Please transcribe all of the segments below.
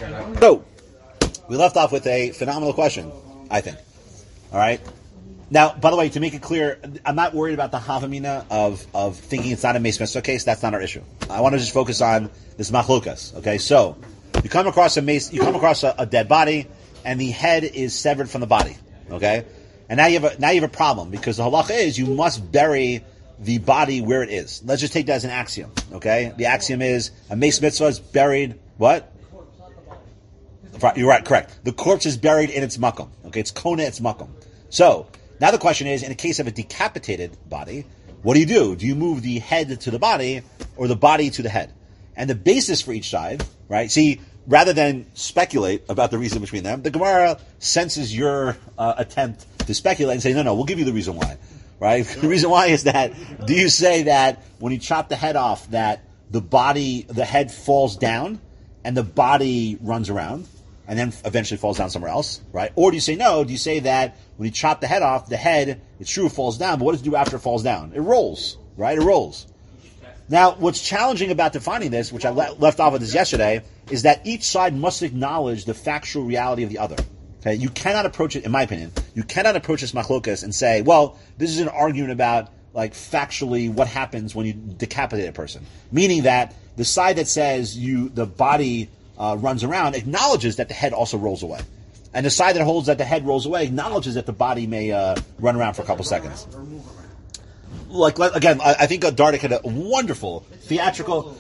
So, we left off with a phenomenal question, I think. All right? Now, by the way, to make it clear, I'm not worried about the havamina of thinking it's not a Meis Mitzvah case. That's not our issue. I want to just focus on this machlokas. Okay, so you come across a dead body, and the head is severed from the body. Okay, and now you have a problem because the halacha is you must bury the body where it is. Let's just take that as an axiom. Okay, the axiom is a Meis Mitzvah is buried. What? You're right. Correct. The corpse is buried in its makom. Okay, it's kona its makom. So now the question is, in the case of a decapitated body, what do? Do you move the head to the body or the body to the head? And the basis for each side, right? See, rather than speculate about the reason between them, the Gemara senses your attempt to speculate and say, no, we'll give you the reason why, right? The reason why is that, do you say that when you chop the head off, that the head falls down and the body runs around and then eventually falls down somewhere else, right? Or do you say no? Do you say that when you chop the head off, the head, it's true, it falls down, but what does it do after it falls down? It rolls, right? It rolls. Now, what's challenging about defining this, which I left off with this yesterday, is that each side must acknowledge the factual reality of the other. Okay, you cannot approach it, in my opinion, you cannot approach this machlokas and say, well, this is an argument about, like, factually what happens when you decapitate a person. Meaning that the side that says the body runs around acknowledges that the head also rolls away. And the side that holds that the head rolls away acknowledges that the body may run around for a couple seconds. Again, I think Dardik had a wonderful theatrical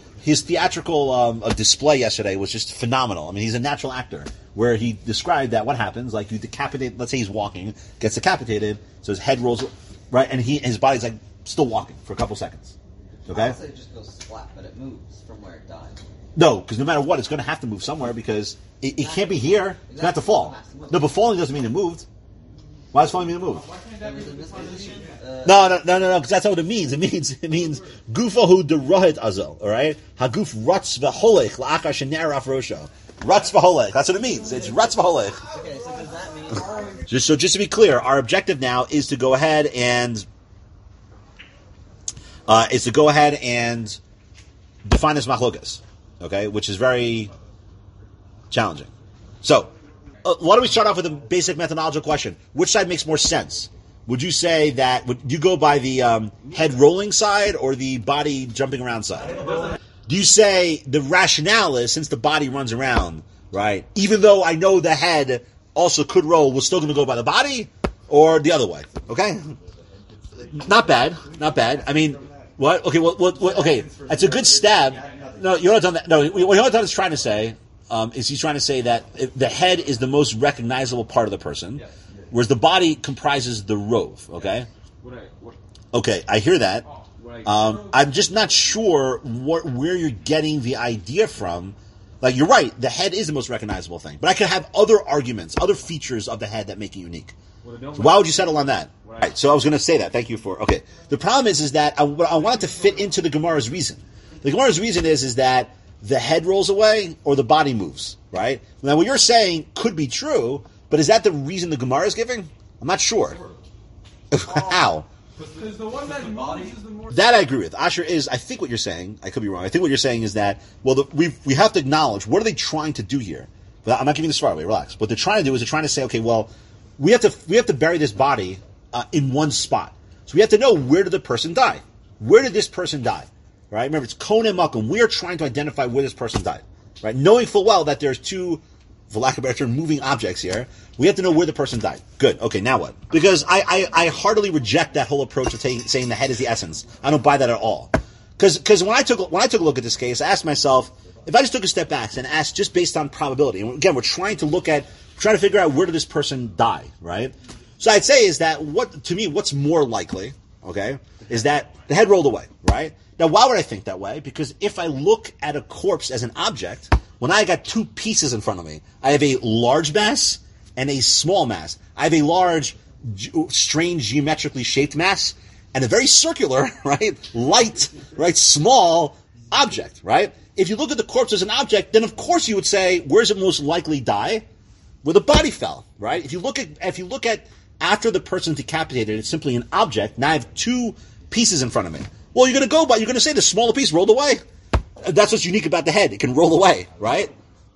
display yesterday was just phenomenal. I mean, he's a natural actor, where he described that what happens, like you decapitate, let's say he's walking, gets decapitated, so his head rolls, right, and his body's like still walking for a couple seconds. Okay? I would say it just goes flat, but it moves from where it died. No, because no matter what, it's going to have to move somewhere because it can't be here. It's going to have to fall. No, but falling doesn't mean it moved. Why does falling mean it moved? No, because that's not what it means. It means gufahu derohit azal. All right, haguf ratz v'holech la'achar shenera afrosho. Ratz v'holech. That's what it means. It's ratz v'holech. Okay, so does that mean? Just to be clear, our objective now is to go ahead and define this machlokas. Okay, which is very challenging. So, why don't we start off with a basic methodological question? Which side makes more sense? Would you say that, would you go by the head rolling side or the body jumping around side? Do you say the rationale is, since the body runs around, right, even though I know the head also could roll, we're still going to go by the body, or the other way? Okay? Not bad. I mean, what? Okay, okay, that's a good stab. No, you know what that. No, what Yonatan is trying to say is he's trying to say that the head is the most recognizable part of the person, whereas the body comprises the rove. Okay. Okay, I hear that. I'm just not sure where you're getting the idea from. Like, you're right, the head is the most recognizable thing, but I could have other arguments, other features of the head that make it unique. So why would you settle on that? Right. So I was going to say that. Thank you for. Okay. The problem is that I want it to fit into the Gemara's reason. The Gemara's reason is that the head rolls away or the body moves, right? Now, what you're saying could be true, but is that the reason the Gemara is giving? I'm not sure. How? Because the one that moves is the more... That I agree with. Asher is, I think what you're saying, I could be wrong, I think what you're saying is that, well, we have to acknowledge, what are they trying to do here? But I'm not giving this far away, relax. What they're trying to do is they're trying to say, okay, well, we have to bury this body in one spot. So we have to know, where did the person die? Where did this person die? Right? Remember, it's Kona Makom. We are trying to identify where this person died. Right? Knowing full well that there's two, for lack of a better term, moving objects here, we have to know where the person died. Good. Okay, now what? Because I heartily reject that whole approach of saying the head is the essence. I don't buy that at all. Because when I took a look at this case, I asked myself, if I just took a step back and asked just based on probability, and again, we're trying to figure out where did this person die, right? So I'd say is that what's more likely, okay, is that the head rolled away, right? Now, why would I think that way? Because if I look at a corpse as an object, when I got two pieces in front of me, I have a large mass and a small mass. I have a large, strange, geometrically shaped mass and a very circular, right, light, right, small object, right? If you look at the corpse as an object, then of course you would say, where's it most likely die? Where the body fell, right? If you look at after the person's decapitated, it's simply an object. Now I have two pieces in front of me. Well, you're going to say the smaller piece rolled away. That's what's unique about the head. It can roll away, right?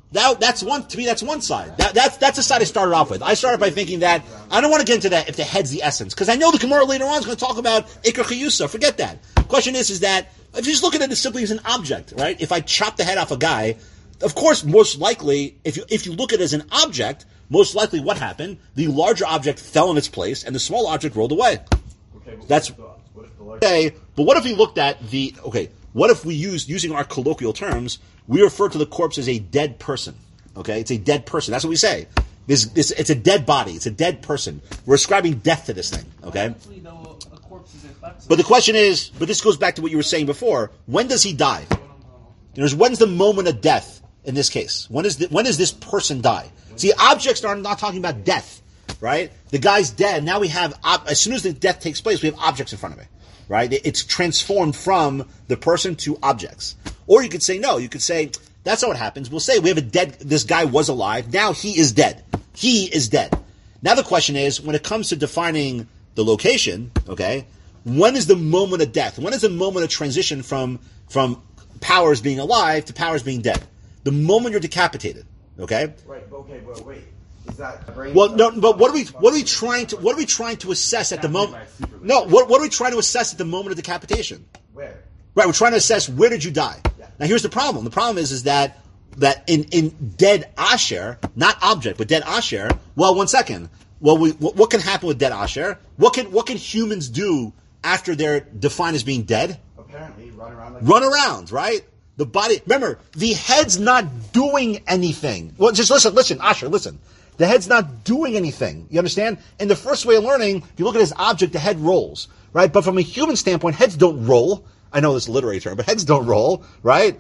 That's one to me. That's one side. That's the side I started off with. I started by thinking that I don't want to get into that if the head's the essence, because I know the Gemara later on is going to talk about Iker Chiyusa. Forget that. The question is that if you just look at it simply as an object, right? If I chop the head off a guy, of course, most likely, if you look at it as an object, most likely what happened? The larger object fell in its place, and the small object rolled away. Okay, but That's what if okay. But what if we looked at what if we using our colloquial terms, we refer to the corpse as a dead person? Okay, it's a dead person. That's what we say. It's a dead body. It's a dead person. We're ascribing death to this thing. Okay. Actually, though, a corpse is inflexible. But the question is, this goes back to what you were saying before. When does he die? When's the moment of death in this case? When does this person die? See, objects are not talking about death, right? The guy's dead. Now we have, as soon as the death takes place, we have objects in front of it, right? It's transformed from the person to objects. Or you could say, no, you could say, that's not what happens. We'll say we have this guy was alive. Now he is dead. He is dead. Now the question is, when it comes to defining the location, okay, when is the moment of death? When is the moment of transition from Powers being alive to Powers being dead? The moment you're decapitated, okay? Right. Okay. Well, wait. Is that Well, no. But what are we trying to assess at the moment? No. What are we trying to assess at the moment of decapitation? where? Right. We're trying to assess where did you die. Yeah. Now here's the problem. The problem is that in dead Asher, not object, but dead Asher. Well, one second. Well, what can happen with dead Asher? What can humans do after they're defined as being dead? Apparently, Run around, right? The body. Remember, the head's not doing anything. Well, just listen, Asher, listen. The head's not doing anything. You understand? In the first way of learning, if you look at this object, the head rolls, right? But from a human standpoint, heads don't roll. I know this is a literary term, but heads don't roll, right?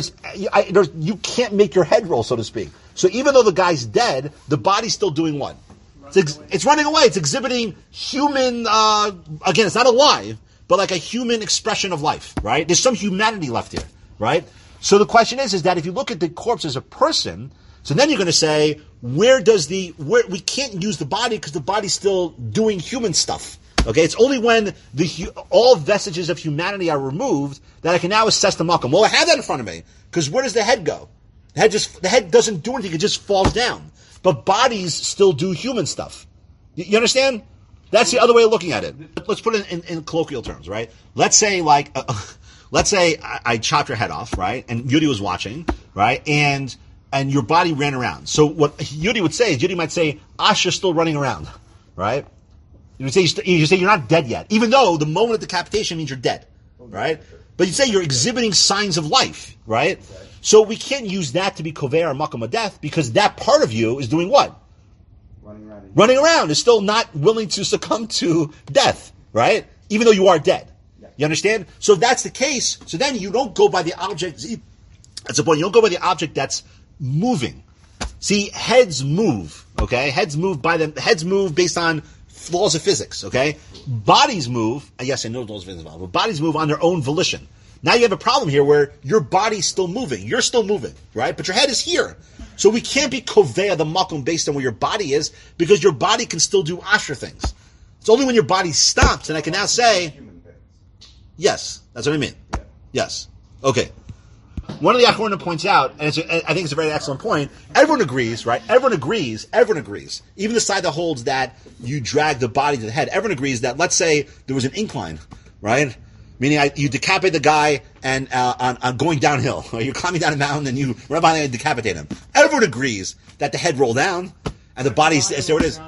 You can't make your head roll, so to speak. So even though the guy's dead, the body's still doing what? It's running away. It's exhibiting human, again, it's not alive, but like a human expression of life, right? There's some humanity left here, right? So the question is that if you look at the corpse as a person, so then you're going to say, where we can't use the body because the body's still doing human stuff. Okay, it's only when all vestiges of humanity are removed that I can now assess the makom. Well, I have that in front of me because where does the head go? The head doesn't do anything; it just falls down. But bodies still do human stuff. You understand? That's the other way of looking at it. Let's put it in colloquial terms, right? Let's say I chopped your head off, right? And Yudi was watching, right? And your body ran around. So what Yudi would say is, Yudi might say, Asher's still running around, right? You say you're not dead yet, even though the moment of decapitation means you're dead, right? But you say you're exhibiting signs of life, right? So we can't use that to be kover or makom of death because that part of you is doing what? Running around is still not willing to succumb to death, right? Even though you are dead. You understand? So if that's the case, so then you don't go by the object. That's the point. You don't go by the object that's moving. See, heads move, okay? Heads move based on laws of physics, okay? Bodies move, yes, I know laws of physics, but bodies move on their own volition. Now you have a problem here where your body's still moving. You're still moving, right? But your head is here. So we can't be kovea the makom based on where your body is because your body can still do Asher things. It's only when your body stops and I can now say, yes, that's what I mean. Yes. Okay. One of the Achronim points out, and I think it's a very excellent point, everyone agrees, right? Everyone agrees. Even the side that holds that you drag the body to the head, everyone agrees that, let's say there was an incline, right? Meaning you decapitate the guy and on going downhill. Or you're climbing down a mountain and you run behind him and decapitate him. Everyone agrees that the head rolled down and the body stays where it is.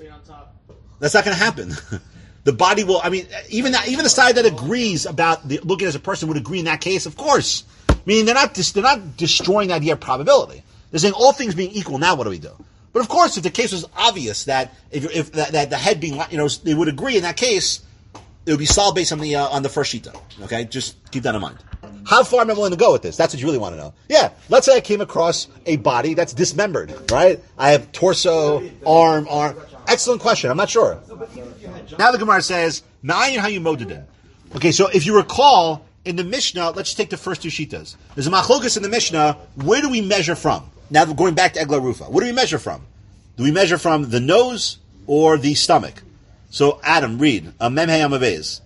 That's not going to happen. The body will, even the side that agrees about looking as a person would agree in that case, of course. Meaning they're not destroying the idea of probability. They're saying all things being equal, now what do we do? But of course, if the case was obvious that if that the head being, they would agree in that case, it would be solved based on the first shita. Okay, just keep that in mind. How far am I willing to go with this? That's what you really want to know. Yeah, let's say I came across a body that's dismembered, right? I have torso, arm. Excellent question. I'm not sure. Now the Gemara says, "Ma'ayin how you moded it." Okay, so if you recall in the Mishnah, let's just take the first two shitas. There's a machlokas in the Mishnah. Where do we measure from? Now going back to Egla Rufa, what do we measure from? Do we measure from the nose or the stomach? So Adam, read Mem Hey Amavez.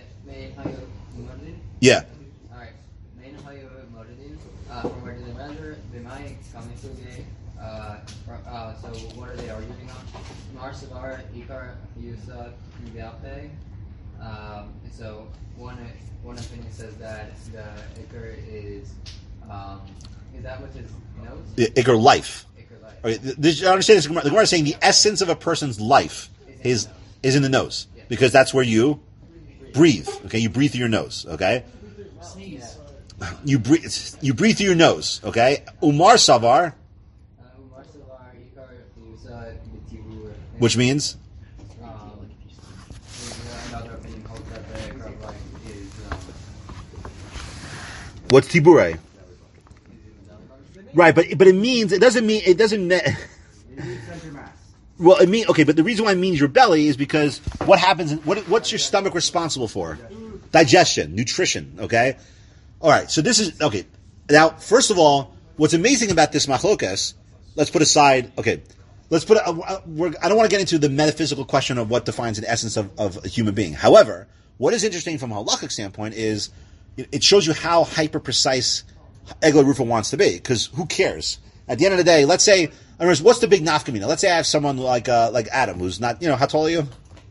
Yeah. All right. From where do they measure? Bimai coming to me. So what are they arguing on? Marsavar, Ikar, Yusa, Ngiape. So one opinion says that the Ikar is that with his nose? Iker life. Ikar life. Okay, you understand this? The Gemara is saying the essence of a person's life is in the nose, because that's where you breathe. Okay, you breathe through your nose. Okay, Sneeze. you breathe through your nose. Okay, Umar Savar, Marsavar, Ikar, Yusa, Bitibu. which means Another opinion holds that the Ikar of life is what's Tibure? is in the belly. Right, but it doesn't mean. Center mass. Well, it mean okay, but the reason why it means your belly is because what happens? What's your stomach responsible for? Digestion, nutrition. Okay, all right. So this is okay. Now, first of all, what's amazing about this machlokas? Let's put aside. Okay, let's put. I don't want to get into the metaphysical question of what defines an essence of a human being. However, what is interesting from a halakhic standpoint is it shows you how hyper precise Egler Rufa wants to be. Because who cares? At the end of the day, let's say. In other words, what's the big nafkamina? Let's say I have someone like Adam, who's not, how tall are you?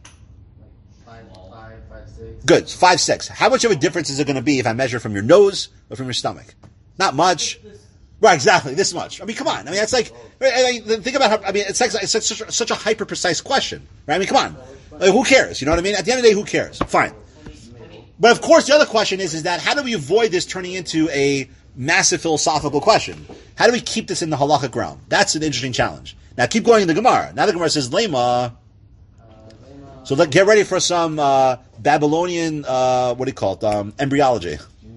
5'6". Good, 5'6". How much of a difference is it going to be if I measure from your nose or from your stomach? Not much. Right, exactly, this much. I mean, come on. I mean, it's like, think about how, it's such a hyper precise question, right? I mean, come on. Like, who cares? You know what I mean? At the end of the day, who cares? Fine. But of course, the other question is that how do we avoid this turning into a massive philosophical question? How do we keep this in the halachic realm? That's an interesting challenge. Now keep going in the Gemara. Now the Gemara says Lema. So get ready for some Babylonian, what do you call it? Embryology.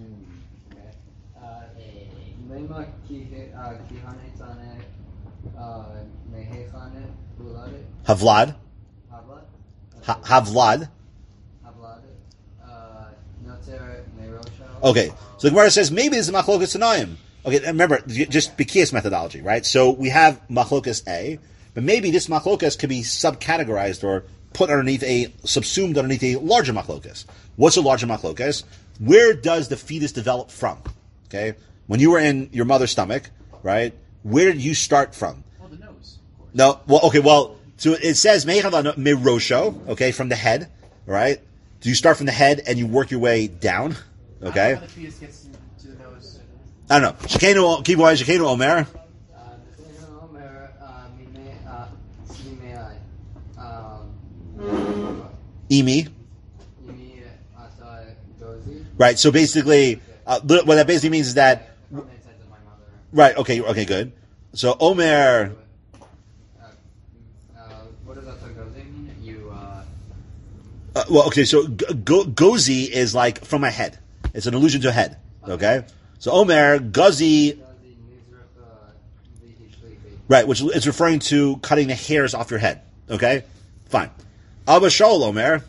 Lema kihane tane mehechane bulade Havlad. havlat Havlad. havlade noter merosha. Okay. So the Gemara says maybe this is machlokas tanaim. Okay, remember, just Bikias methodology, right? So we have machlokas A, but maybe this machlokas could be subcategorized or subsumed underneath a larger machlokas. What's a larger machlokas? Where does the fetus develop from? Okay? When you were in your mother's stomach, right? Where did you start from? Oh, the nose, of course. No, well, okay, well, so it says merosho, okay, from the head, right? Do you start from the head and you work your way down? Okay? I don't know how the fetus gets to the nose. I don't know. Shekenu, keep going, Shekenu Omer. Imi. Right, so basically, what that basically means is that, right, okay, good. So Omer, what does gozi mean? well, okay, so gozi is like from my head. It's an allusion to a head, okay? So Omer, Gazi, right, which is referring to cutting the hairs off your head, okay? Fine. Abba Shaul Omer,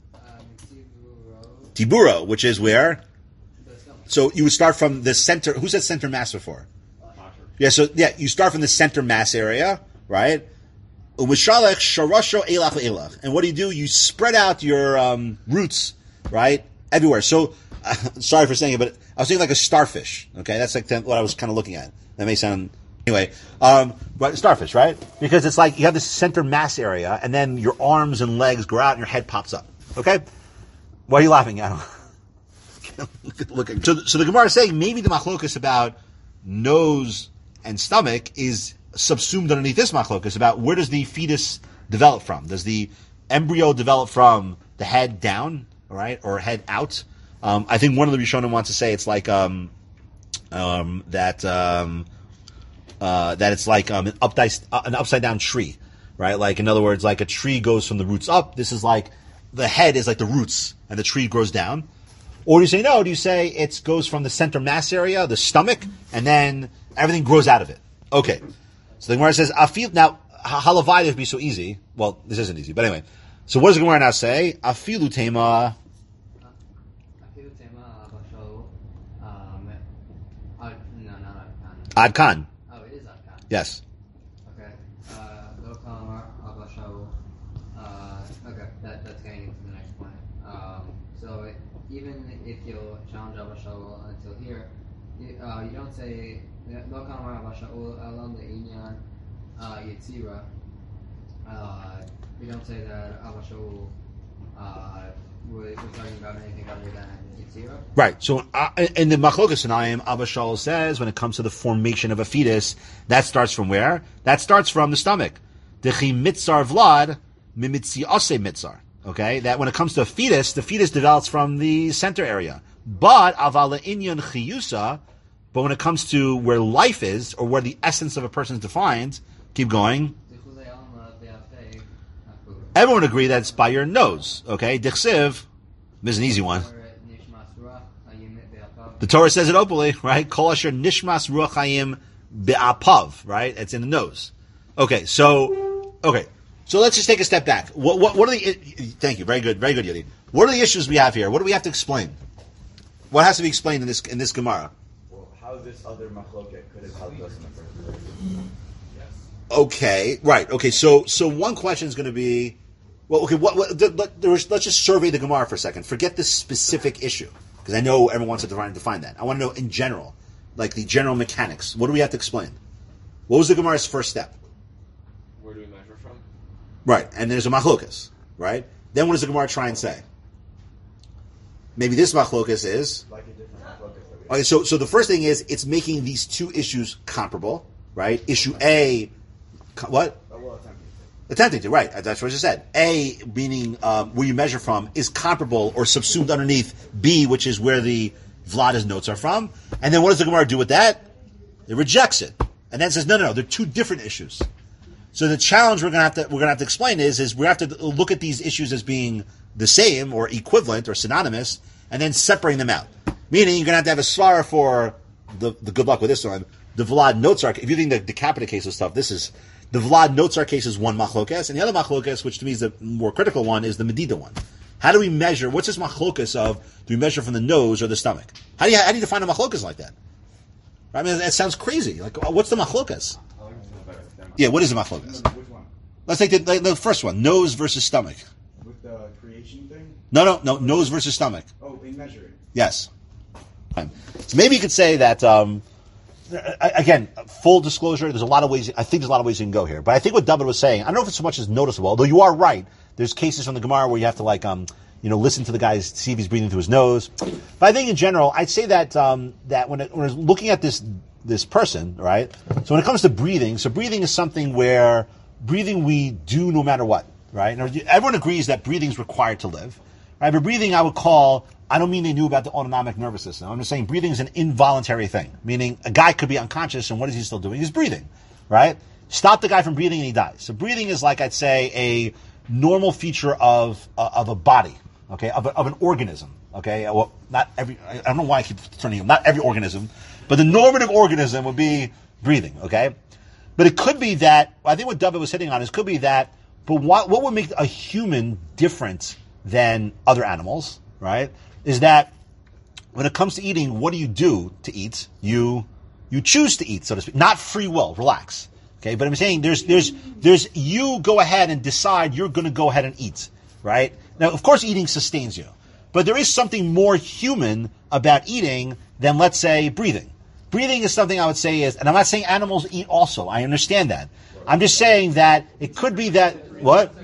Tiburo, which is where? So you would start from the center. Who said center mass before? Yeah, so you start from the center mass area, right? Umishalech sharasho elach elach. And what do? You spread out your roots, right, everywhere. So, sorry for saying it, but I was thinking like a starfish. Okay, that's like what I was kind of looking at. That may sound anyway. But starfish, right? Because it's like you have this center mass area, and then your arms and legs grow out, and your head pops up. Okay. Why are you laughing, Adam? Looking. So the Gemara is saying maybe the machlokas about nose and stomach is subsumed underneath this machlokas about where does the fetus develop from? Does the embryo develop from the head down, all right, or head out? I think one of the Rishonim wants to say it's like that it's like an upside down tree, right? Like in other words, like a tree goes from the roots up. This is like the head is like the roots, and the tree grows down. Or do you say no? Do you say it goes from the center mass area, the stomach, and then everything grows out of it? Okay. So the Gemara says, "Afil." Now, halavai would be so easy. Well, this isn't easy, but anyway. So what does the Gemara now say? Afilu tema. Adkan. Oh, it is Adkan. Yes. Okay. Lo Kalamar Abba Shaul. Okay, that's getting into the next point. So even if you'll challenge Abba Shaul until here, you don't say לא כמה אבל שאול אלון לעניין יצירה. We don't say that Abba Shaul we're talking about anything other than Yitzira. Right. So in the Machlokas Tanayim, Abba Shaul says when it comes to the formation of a fetus, that starts from where? That starts from the stomach. Dechi mitzar vlad mimitzi ose mitzar. Okay, that when it comes to a fetus, the fetus develops from the center area. But avala inyan chiyusa, but when it comes to where life is or where the essence of a person is defined, keep going. Everyone agree that it's by your nose. Okay, Dichsiv, this is an easy one. The Torah says it openly, right? Kol asher nishmas ruach hayim be'apav, right? It's in the nose. Okay, so let's just take a step back. What are the? Thank you, very good, Yodi. What are the issues we have here? What do we have to explain? What has to be explained in this Gemara? Well, how this other machloket could have helped us in the first place? Okay, right. Okay, so one question is going to be, well, okay, let's just survey the Gemara for a second. Forget this specific issue, because I know everyone wants to define that. I want to know in general, like the general mechanics. What do we have to explain? What was the Gemara's first step? Where do we measure from? Right, and there's a machlokas, right? Then what does the Gemara try and say? Maybe this machlokas is... Like a different machloket that we have. Okay, so the first thing is, it's making these two issues comparable, right? Issue A... What? Well, attempting to, right. That's what I just said. A, meaning where you measure from, is comparable or subsumed underneath B, which is where the Vlada's notes are from. And then what does the Gemara do with that? It rejects it. And then says, no, they're two different issues. So the challenge we're gonna have to explain is we have to look at these issues as being the same or equivalent or synonymous, and then separating them out. Meaning you're gonna have a svara for the good luck with this one. The Vlad notes are, if you think the decapitated case of stuff, this is the Vlad notes our case is one machlokas, and the other machlokas, which to me is the more critical one, is the medida one. How do we measure? What's this machlokas of? Do we measure from the nose or the stomach? How do you define a machlokas like that? I mean, that sounds crazy. Like, what's the machlokas? Yeah, what is the machlokas? Which one? Let's take the first one: nose versus stomach. With the creation thing? No, nose versus stomach. Oh, in measuring. Yes. So maybe you could say that. Again, full disclosure, there's a lot of ways, I think there's a lot of ways you can go here. But I think what David was saying, I don't know if it's so much as noticeable, although you are right. There's cases from the Gemara where you have to listen to the guy, see if he's breathing through his nose. But I think in general, I'd say that, that when we're looking at this person, right? So when it comes to breathing, so breathing is something where breathing we do no matter what, right? And everyone agrees that breathing is required to live, right? But breathing I don't mean they knew about the autonomic nervous system. I'm just saying breathing is an involuntary thing, meaning a guy could be unconscious and what is he still doing? He's breathing, right? Stop the guy from breathing and he dies. So breathing is like, I'd say, a normal feature of a body, okay, of an organism, okay? Well, not every, I don't know why I keep turning, not every organism, but the normative organism would be breathing, okay? But it could be that, I think what David was hitting on is could be that, but what would make a human different than other animals, right? Is that when it comes to eating, what do you do to eat? You choose to eat, so to speak. Not free will, relax. Okay, but I'm saying there's you go ahead and decide you're gonna go ahead and eat, right? Now, of course eating sustains you. But there is something more human about eating than, let's say, breathing. Breathing is something I would say is, and I'm not saying animals eat also, I understand that. I'm just saying that it could be that, what?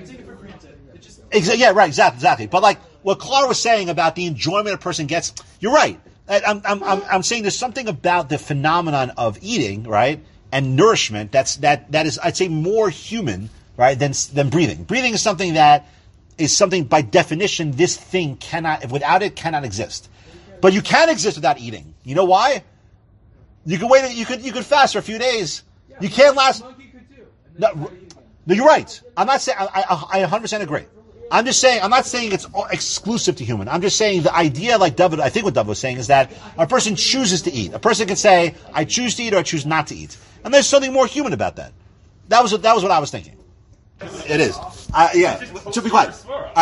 Yeah, right, exactly. But like, what Clara was saying about the enjoyment a person gets, you're right. I'm saying there's something about the phenomenon of eating, right, and nourishment that is, I'd say, more human, right, than breathing. Breathing is something that is something by definition this thing without it cannot exist. But you can exist without eating. You know why? You can wait. You could fast for a few days. You can't last. No, you're right. I'm not saying I 100% agree. I'm just saying, I'm not saying it's exclusive to human. I'm just saying the idea, like David, I think what David was saying is that a person chooses to eat. A person can say, I choose to eat or I choose not to eat. And there's something more human about that. That was what I was thinking. It is. Yeah. To be quiet.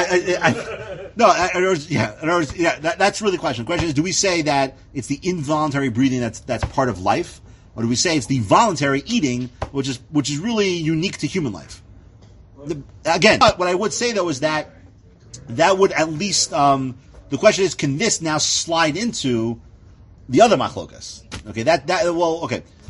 That's really the question. The question is, do we say that it's the involuntary breathing that's part of life? Or do we say it's the voluntary eating, which is really unique to human life? Again, what I would say though is that would at least, the question is, can this now slide into the other machlokas? Okay, okay.